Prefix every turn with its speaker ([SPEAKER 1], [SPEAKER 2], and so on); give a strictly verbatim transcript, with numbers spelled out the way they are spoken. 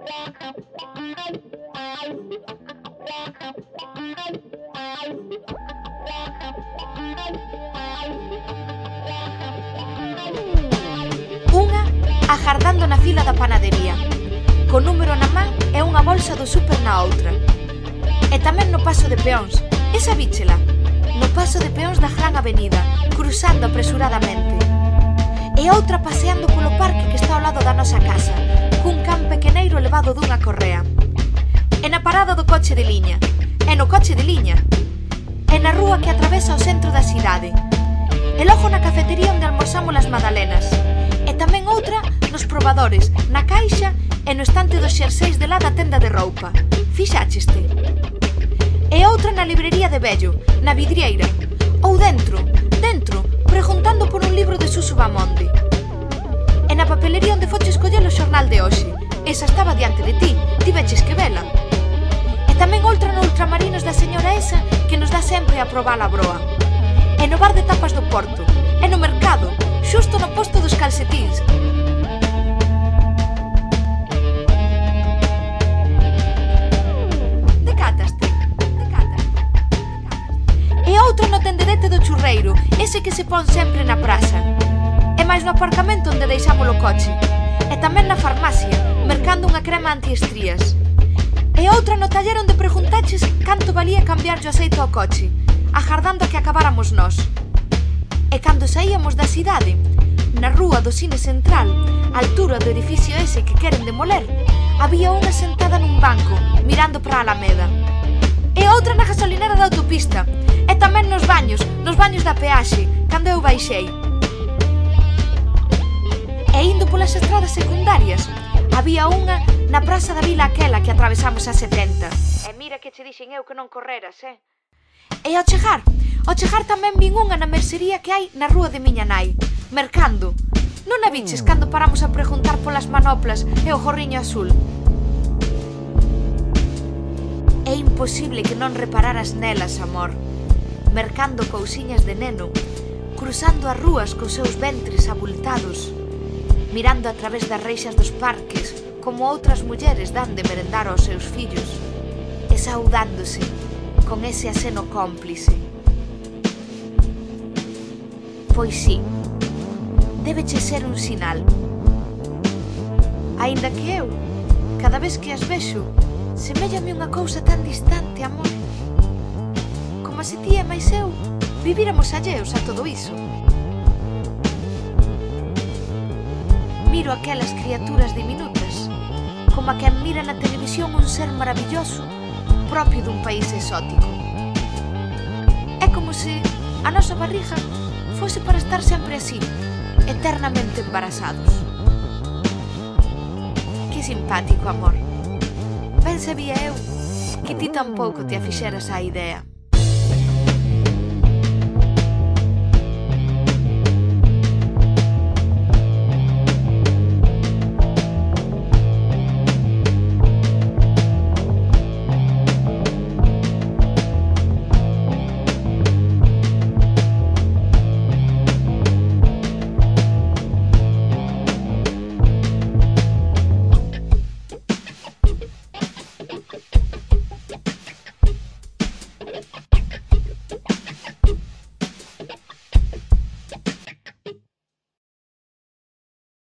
[SPEAKER 1] Unha agardando na fila da panadería, co número na man e unha bolsa do súper na outra. E tamén no paso de peóns, esa bíchela, no paso de peóns da gran avenida, cruzando apresuradamente. E outra paseando polo parque que está ao lado da nosa casa, cun can pequeneiro levado dunha correa. E na parada do coche de liña, e no coche de liña, e na rúa que atravesa o centro da cidade, e logo na cafetería onde almorzamos as magdalenas, e tamén outra nos probadores, na caixa e no estante dos xerseis de lá da tenda de roupa. Fixácheste? E outra na librería de vello, na vidrieira, ou dentro, dentro, preguntando por un libro de Suso Bamonde. E na papelería onde foches coller o xornal de hoxe, esa estaba diante de ti, ti veches que vela. E tamén outra no ultramarinos da señora esa que nos dá sempre a probar a broa. E no bar de tapas do Porto, e no mercado, xusto no posto dos calcetíns. Decátaste, decátaste, decátaste. E outra no tenderete do churreiro, ese que se pon sempre na praza. E máis no aparcamento onde deixamos o coche. E tamén na farmacia, mercando unha crema antiestrías. E outra no taller onde preguntaches canto valía cambiarlle o aceite ao coche, agardando a que acabáramos nós. E cando saíamos da cidade, na rúa do Cine Central, á altura do edificio ese que queren demoler, había unha sentada nun banco, mirando para a Alameda. E outra na gasolinera da autopista, e tamén nos baños, nos baños da peaxe, cando eu baixei. E indo polas estradas secundarias, había unha na praza da vila aquela que atravesamos a setenta. E mira que che dixen eu que non correras, eh? E ao chegar, ao chegar tamén vin unha na mercería que hai na rúa de miña nai, mercando. Non a viches cando paramos a preguntar polas manoplas e o gorriño azul? É imposible que non repararas nelas, amor, mercando cousiñas de neno, cruzando as rúas cos seus ventres abultados, mirando a través das reixas dos parques como outras mulleres dan de merendar aos seus fillos, e saudándose con ese aceno cómplice. Pois sí, débeche ser un sinal. Aínda que eu, cada vez que as vexo, seméllame unha cousa tan distante, amor. Como se ti e máis eu vivíramos alleos a todo iso. Miro aquelas criaturas diminutas, como a quen mira na televisión un ser maravilloso, propio dun país exótico. É como se a nosa barriga fose para estar sempre así, eternamente embarazados. Que simpático, amor. Ben sabía eu que ti tampouco te afixeras á idea.